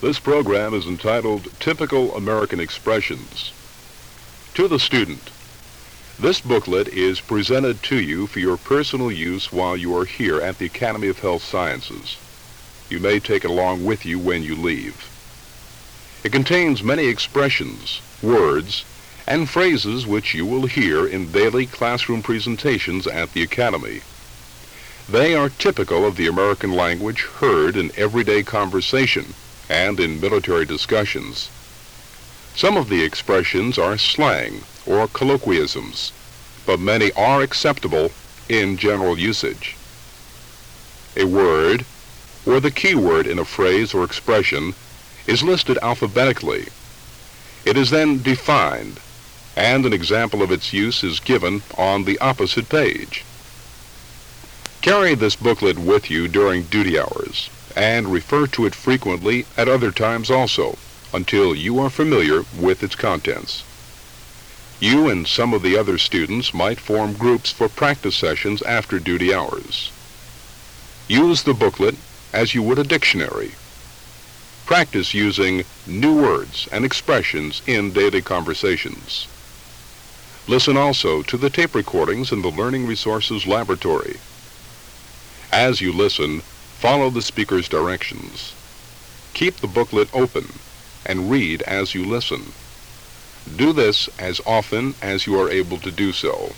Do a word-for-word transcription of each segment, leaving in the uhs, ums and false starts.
This program is entitled Typical American Expressions. To the student, this booklet is presented to you for your personal use while you are here at the Academy of Health Sciences. You may take it along with you when you leave. It contains many expressions, words, and phrases which you will hear in daily classroom presentations at the Academy. They are typical of the American language heard in everyday conversation and in military discussions. Some of the expressions are slang or colloquialisms, but many are acceptable in general usage. A word, or the key word in a phrase or expression, is listed alphabetically. It is then defined, and an example of its use is given on the opposite page. Carry this booklet with you during duty hours, and refer to it frequently at other times also, until you are familiar with its contents. You and some of the other students might form groups for practice sessions after duty hours. Use the booklet as you would a dictionary. Practice using new words and expressions in daily conversations. Listen also to the tape recordings in the Learning Resources Laboratory. As you listen, follow the speaker's directions. Keep the booklet open and read as you listen. Do this as often as you are able to do so.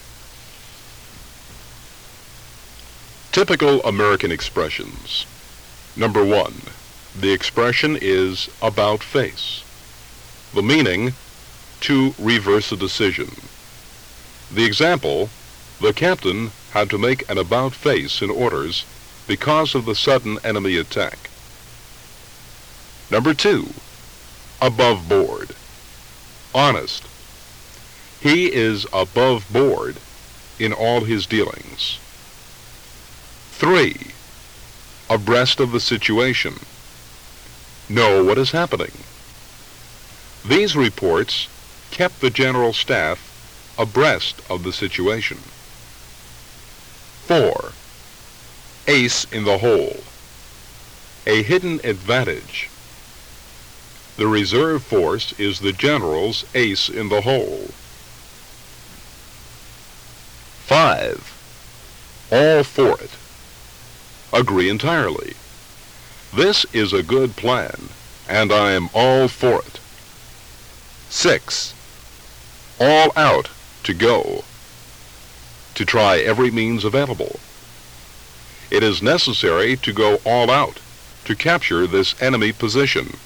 Typical American expressions. Number one, the expression is about face. The meaning, to reverse a decision. The example, the captain had to make an about face in orders because of the sudden enemy attack. Number two, above board. Honest. He is above board in all his dealings. Three, abreast of the situation. Know what is happening. These reports kept the general staff abreast of the situation. Four, ace in the hole. A hidden advantage. The reserve force is the general's ace in the hole. Five, all for it. Agree entirely. This is a good plan, and I am all for it. Six, all out to go. To try every means available. It is necessary to go all out to capture this enemy position.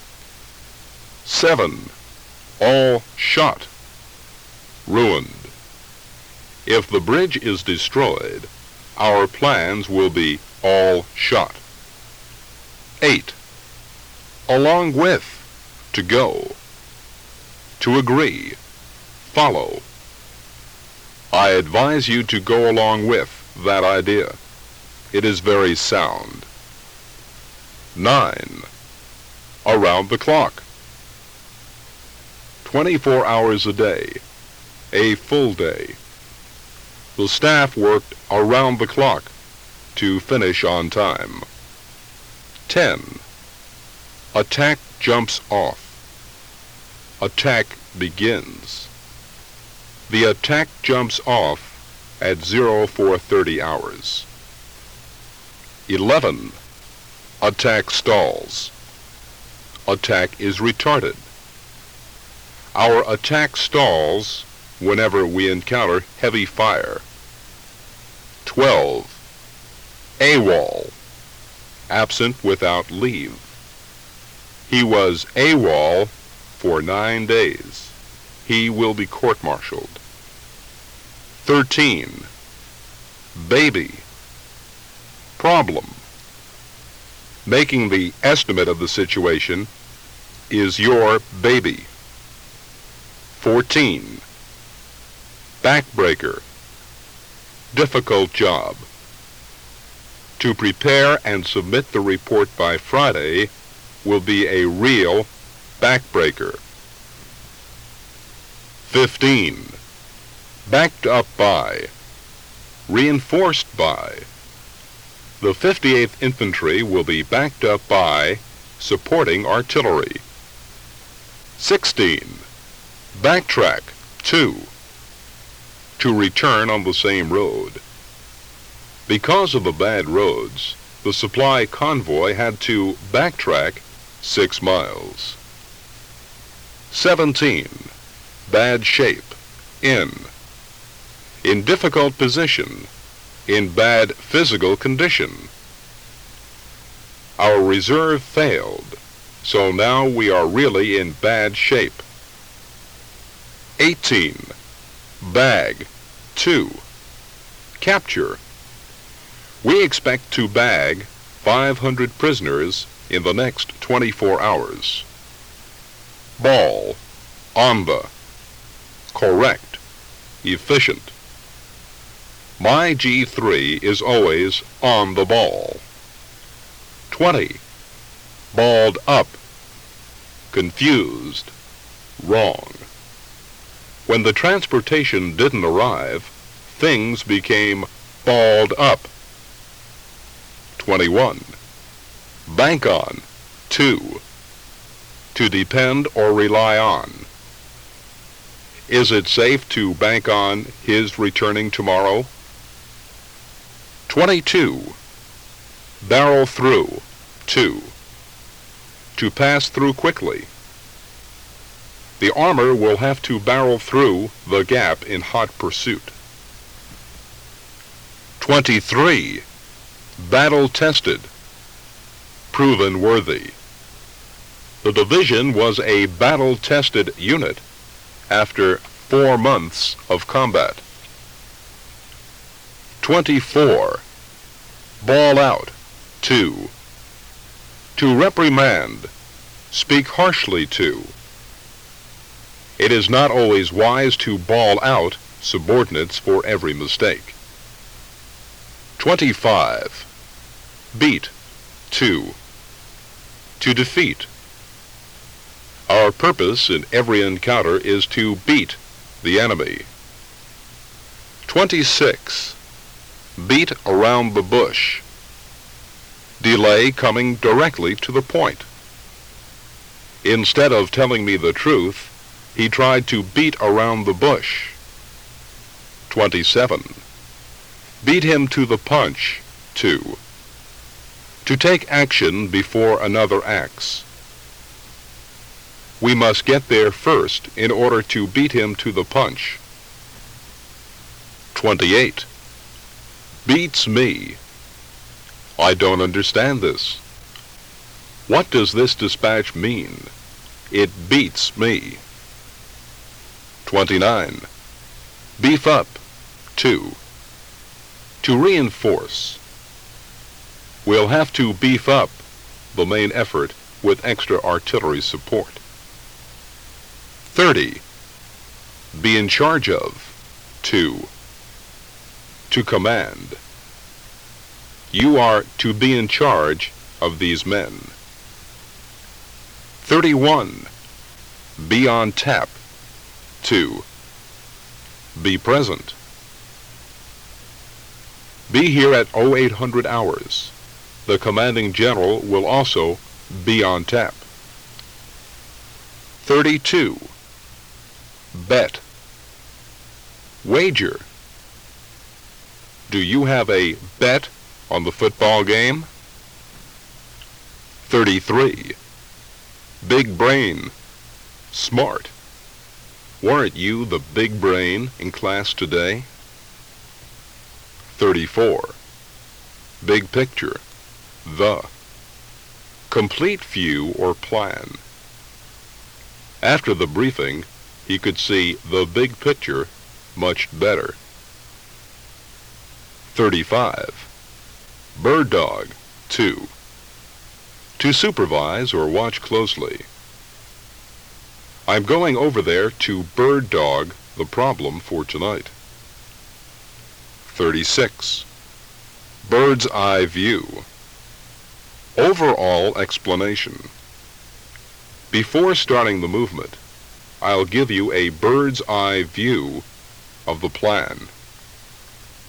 Seven, all shot. Ruined. If the bridge is destroyed, our plans will be all shot. Eight, along with, to go. To agree, follow. I advise you to go along with that idea. It is very sound. Nine, around the clock. Twenty-four hours a day, a full day. The staff worked around the clock to finish on time. Ten, attack jumps off. Attack begins. The attack jumps off at zero four thirty hours. Eleven, attack stalls. Attack is retarded. Our attack stalls whenever we encounter heavy fire. Twelve, AWOL, absent without leave. He was AWOL for nine days. He will be court-martialed. Thirteen, baby. Problem. Making the estimate of the situation is your baby. Fourteen, backbreaker. Difficult job. To prepare and submit the report by Friday will be a real backbreaker. Fifteen, backed up by. Reinforced by. The fifty-eighth Infantry will be backed up by supporting artillery. sixteen. Backtrack, two. To return on the same road. Because of the bad roads, the supply convoy had to backtrack six miles. seventeen. Bad shape, in. In difficult position, in bad physical condition. Our reserve failed, so now we are really in bad shape. eighteen. Bag, two. Capture. We expect to bag five hundred prisoners in the next twenty-four hours. Ball, on the. Correct, efficient. My G three is always on the ball. twenty. Balled up, confused, wrong. When the transportation didn't arrive, things became balled up. twenty-one. Bank on, two. To depend or rely on. Is it safe to bank on his returning tomorrow? twenty-two. Barrel through, two. To pass through quickly. The armor will have to barrel through the gap in hot pursuit. twenty-three. Battle-tested, proven worthy. The division was a battle-tested unit after four months of combat. twenty-four. Ball out, two. To reprimand, speak harshly to. It is not always wise to bawl out subordinates for every mistake. twenty-five. Beat, two. To defeat. Our purpose in every encounter is to beat the enemy. twenty-six. Beat around the bush. Delay coming directly to the point. Instead of telling me the truth, he tried to beat around the bush. twenty-seven. Beat him to the punch, two. To take action before another acts. We must get there first in order to beat him to the punch. twenty-eight. Beats me. I don't understand this. What does this dispatch mean? It beats me. twenty-nine. Beef up, two. To reinforce. We'll have to beef up the main effort with extra artillery support. thirty. Be in charge of, two. To command. You are to be in charge of these men. thirty-one. Be on tap, two. Be present. Be here at oh eight hundred hours. The commanding general will also be on tap. thirty-two. Bet. Wager. Do you have a bet on the football game? thirty-three. Big brain. Smart. Weren't you the big brain in class today? thirty-four. Big picture. The. Complete view or plan. After the briefing, he could see the big picture much better. thirty-five. Bird dog, two. To supervise or watch closely. I'm going over there to bird dog the problem for tonight. thirty-six. Bird's eye view. Overall explanation. Before starting the movement, I'll give you a bird's eye view of the plan.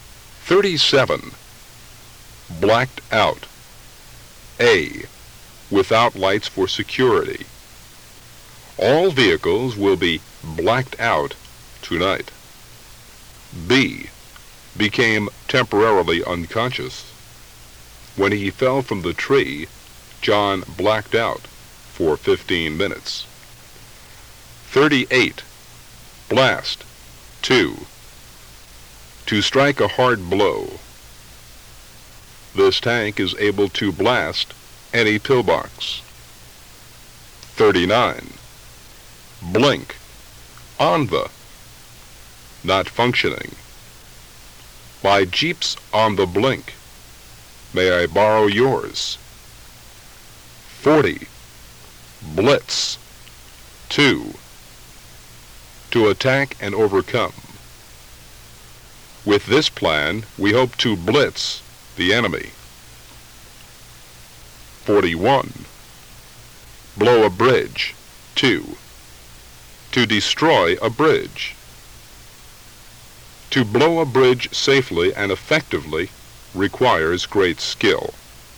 thirty-seven. Blacked out. A. without lights for security. All vehicles will be blacked out tonight. B. Became temporarily unconscious. When he fell from the tree, John blacked out for fifteen minutes. thirty-eight. Blast. two. To strike a hard blow. This tank is able to blast any pillbox. thirty-nine. Blink. On the. Not functioning. My Jeep's on the blink. May I borrow yours? forty. Blitz. two. To attack and overcome. With this plan, we hope to blitz the enemy. forty-one. Blow a bridge. two. To destroy a bridge. To blow a bridge safely and effectively requires great skill.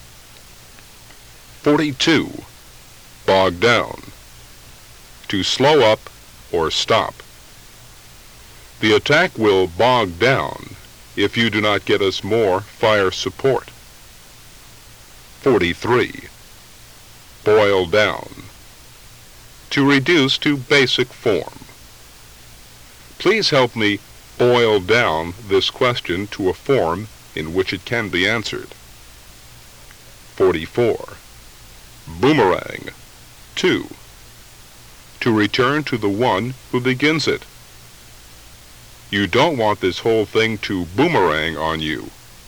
forty-two. Bog down. To slow up or stop. The attack will bog down if you do not get us more fire support. forty-three. Boil down. To reduce to basic form. Please help me boil down this question to a form in which it can be answered. forty-four. Boomerang. two. To return to the one who begins it. You don't want this whole thing to boomerang on you.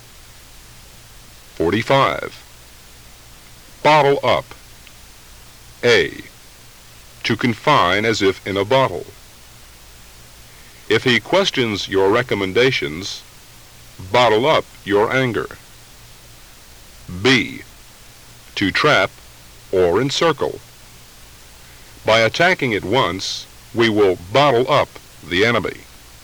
forty-five. Bottle up. A. To confine as if in a bottle. If he questions your recommendations, bottle up your anger. B. To trap or encircle. By attacking at once, we will bottle up the enemy.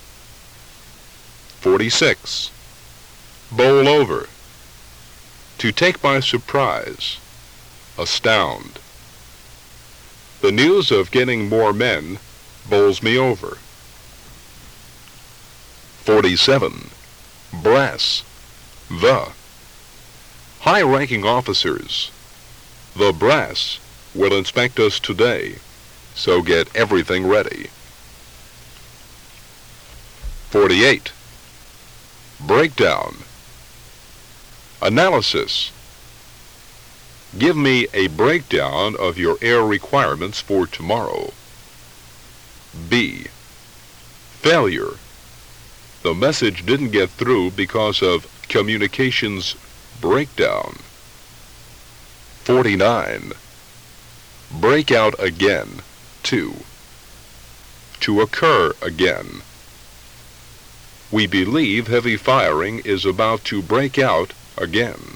forty-six. Bowl over. To take by surprise. Astound. The news of getting more men bowls me over. forty-seven. Brass. The. High-ranking officers. The brass will inspect us today, so get everything ready. forty-eight. Breakdown. Analysis. Give me a breakdown of your air requirements for tomorrow. B. Failure. The message didn't get through because of communications breakdown. forty-nine. Break out again. two. To occur again. We believe heavy firing is about to break out again.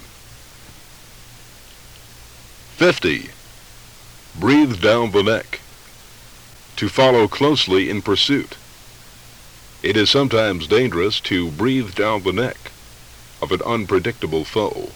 fifty. Breathe down the neck. To follow closely in pursuit. It is sometimes dangerous to breathe down the neck of an unpredictable foe.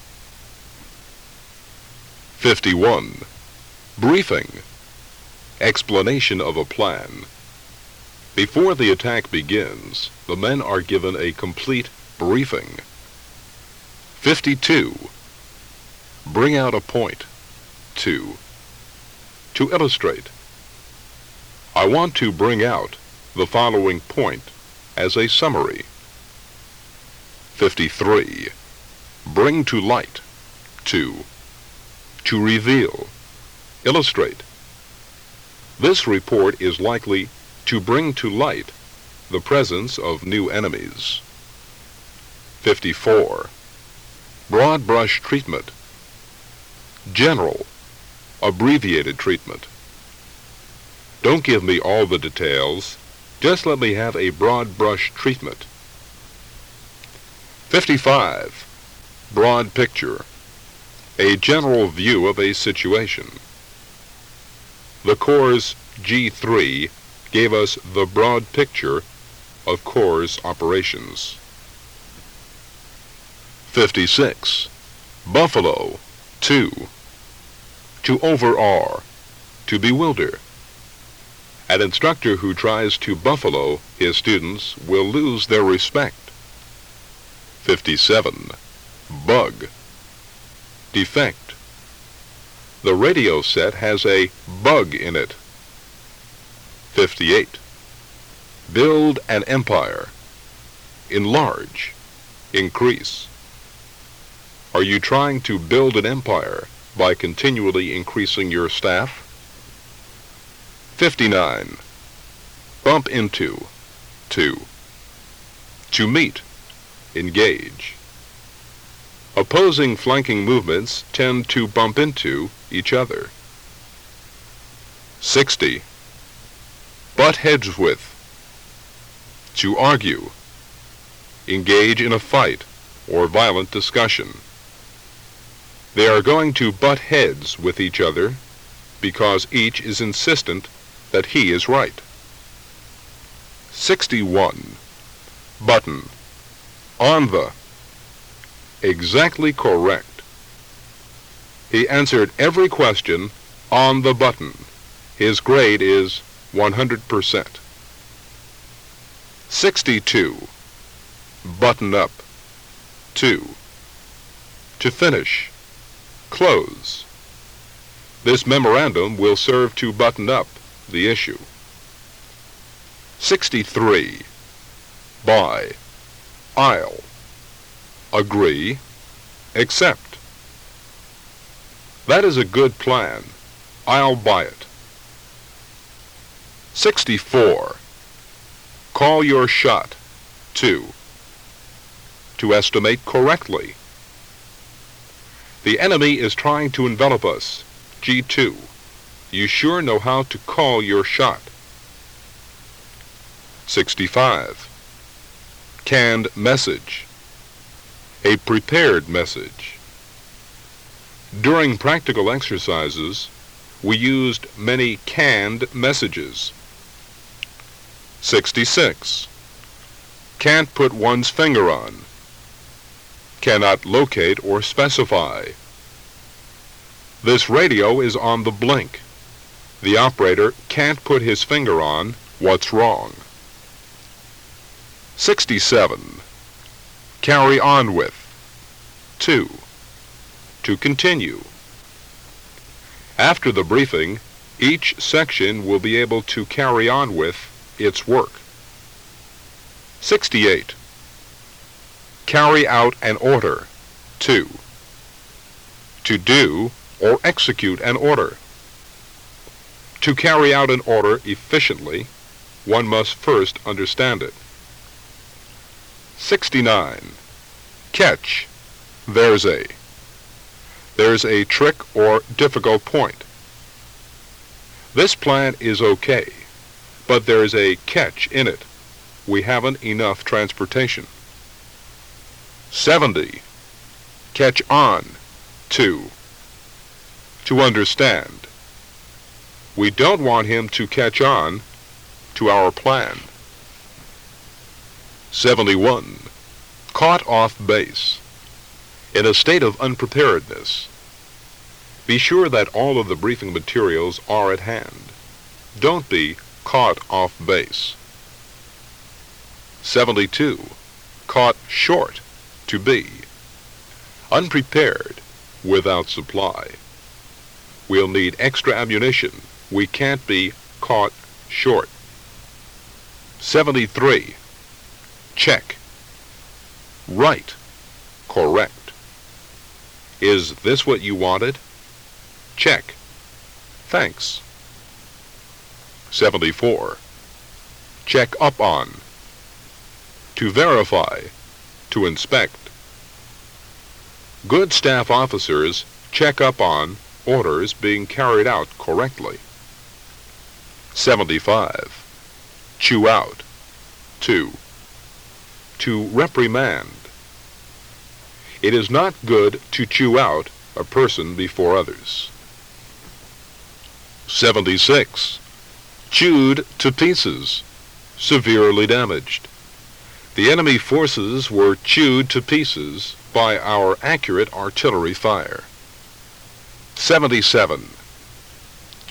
fifty-one. Briefing. Explanation of a plan. Before the attack begins, the men are given a complete briefing. fifty-two. Bring out a point. two. To illustrate. I want to bring out the following point as a summary. fifty-three. Bring to light. two. To reveal. Illustrate. This report is likely to bring to light the presence of new enemies. fifty-four. Broad brush treatment. General, abbreviated treatment. Don't give me all the details, just let me have a broad brush treatment. fifty-five. Broad picture. A general view of a situation. The Corps' G three gave us the broad picture of Corps operations. fifty-six. Buffalo. two. to overawe, to bewilder. An instructor who tries to buffalo his students will lose their respect. fifty-seven. Bug. Defect. The radio set has a bug in it. fifty-eight. Build an empire. Enlarge. Increase. Are you trying to build an empire by continually increasing your staff? fifty-nine. Bump into. To. To meet. Engage. Opposing flanking movements tend to bump into each other. sixty. Butt heads with. To argue. Engage in a fight or violent discussion. They are going to butt heads with each other because each is insistent that he is right. sixty-one. Button. On the. Exactly correct. He answered every question on the button. His grade is one hundred percent. sixty-two. Button up. To. To finish. Close. This memorandum will serve to button up the issue. sixty-three. Buy. I'll. Agree. Accept. That is a good plan. I'll buy it. sixty-four. Call your shot. To. To estimate correctly. The enemy is trying to envelop us. G two. You sure know how to call your shot. sixty-five. Canned message. A prepared message. During practical exercises, we used many canned messages. sixty-six. Can't put one's finger on. Cannot locate or specify. This radio is on the blink. The operator can't put his finger on what's wrong. sixty-seven. Carry on with. To. To continue. After the briefing, each section will be able to carry on with its work. sixty-eight. Carry out an order. To. To do or execute an order. To carry out an order efficiently, one must first understand it. sixty-nine. Catch. There's a. There's a trick or difficult point. This plan is okay, but there's a catch in it. We haven't enough transportation. seventy. Catch on. To. To understand. We don't want him to catch on to our plan. seventy-one. Caught off base. In a state of unpreparedness. Be sure that all of the briefing materials are at hand. Don't be caught off base. seventy-two. Caught short. To be. Unprepared. Without supply. We'll need extra ammunition. We can't be caught short. seventy-three. Check. Right. Correct. Is this what you wanted? Check. Thanks. seventy-four. Check up on. To verify. To inspect. Good staff officers check up on orders being carried out correctly. seventy-five. Chew out. To. To reprimand. It is not good to chew out a person before others. seventy-six. Chewed to pieces. Severely damaged. The enemy forces were chewed to pieces by our accurate artillery fire. seventy-seven.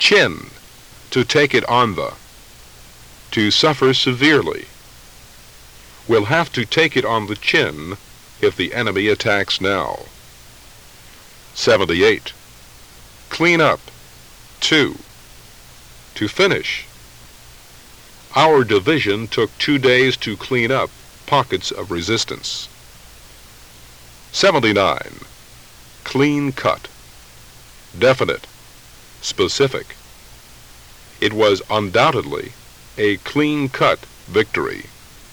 Chin, to take it on the. To suffer severely. We'll have to take it on the chin if the enemy attacks now. seventy-eight. Clean up. Two. To finish. Our division took two days to clean up pockets of resistance. seventy-nine. Clean cut. Definite. Specific. It was undoubtedly a clean-cut victory.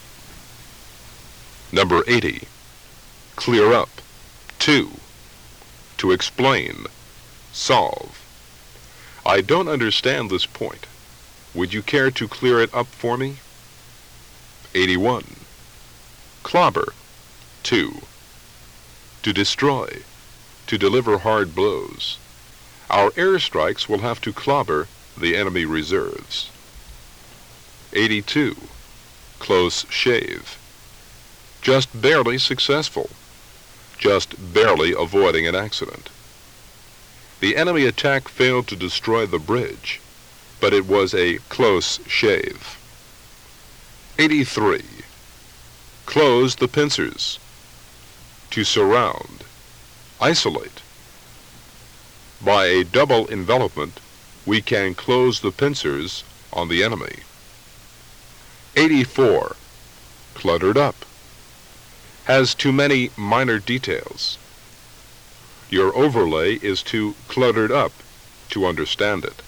Number eighty. Clear up. Two. To explain. Solve. I don't understand this point. Would you care to clear it up for me? eighty-one. Clobber. Two. To destroy. To deliver hard blows. Our airstrikes will have to clobber the enemy reserves. eighty-two. Close shave. Just barely successful. Just barely avoiding an accident. The enemy attack failed to destroy the bridge, but it was a close shave. eighty-three. Close the pincers. To surround. Isolate. By a double envelopment, we can close the pincers on the enemy. eighty-four. Cluttered up. Has too many minor details. Your overlay is too cluttered up to understand it.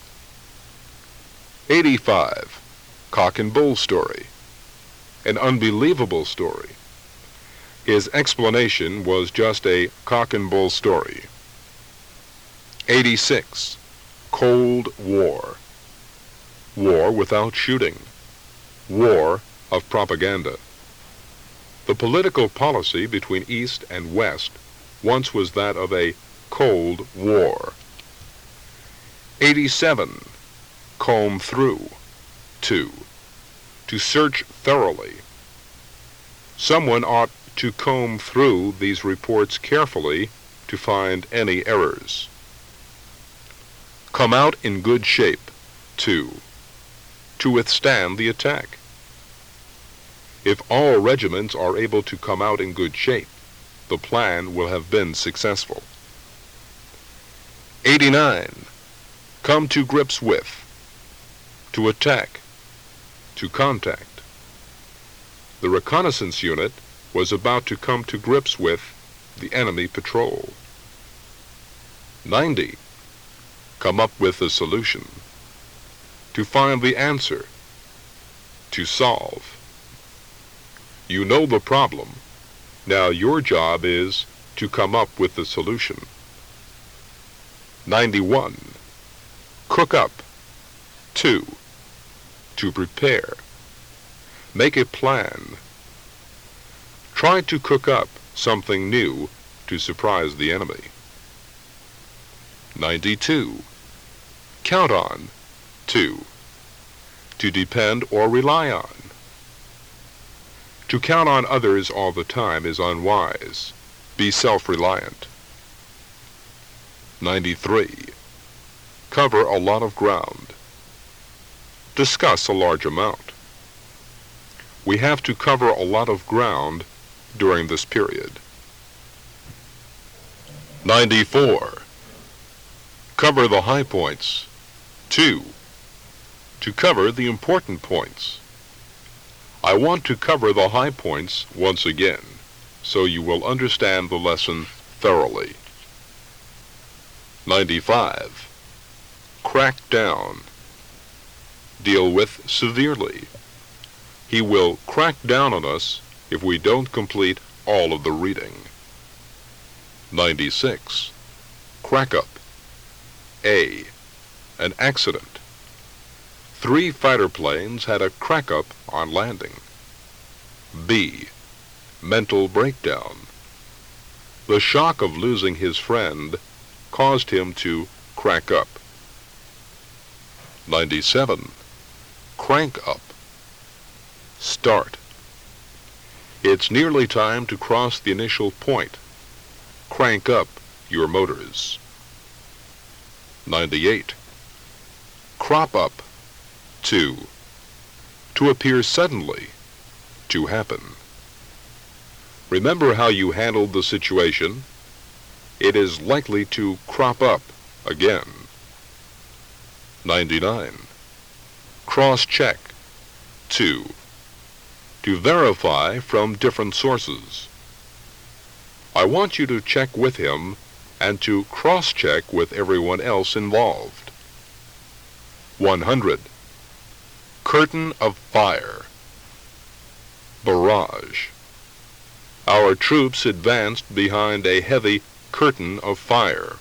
eighty-five. Cock and bull story. An unbelievable story. His explanation was just a cock and bull story. eighty-six. Cold War. War without shooting. War of propaganda. The political policy between East and West once was that of a Cold War. eighty-seven. Comb through. Two. To search thoroughly. Someone ought to comb through these reports carefully to find any errors. Come out in good shape. Two. To withstand the attack. If all regiments are able to come out in good shape, the plan will have been successful. eighty-nine. Come to grips with. To attack. To contact. The reconnaissance unit was about to come to grips with the enemy patrol. ninety. Come up with a solution. To find the answer. To solve. You know the problem. Now your job is to come up with the solution. ninety-one. Cook up. Two. To prepare. Make a plan. Try to cook up something new to surprise the enemy. ninety-two. Count on. Two. To depend or rely on. To count on others all the time is unwise. Be self-reliant. ninety-three. Cover a lot of ground. Discuss a large amount. We have to cover a lot of ground during this period. ninety-four. Cover the high points. Two. To cover the important points. I want to cover the high points once again, so you will understand the lesson thoroughly. ninety-five. Crack down. Deal with severely. He will crack down on us if we don't complete all of the reading. ninety-six. Crack up. A. An accident. Three fighter planes had a crack up on landing. B. Mental breakdown. The shock of losing his friend caused him to crack up. ninety-seven. Crank up. Start. It's nearly time to cross the initial point. Crank up your motors. ninety-eight. crop up. two. To appear suddenly. To happen. Remember how you handled the situation. It is likely to crop up again. ninety-nine. Cross-check. two. To verify from different sources. I want you to check with him and to cross-check with everyone else involved. one hundred. Curtain of fire. Barrage. Our troops advanced behind a heavy curtain of fire.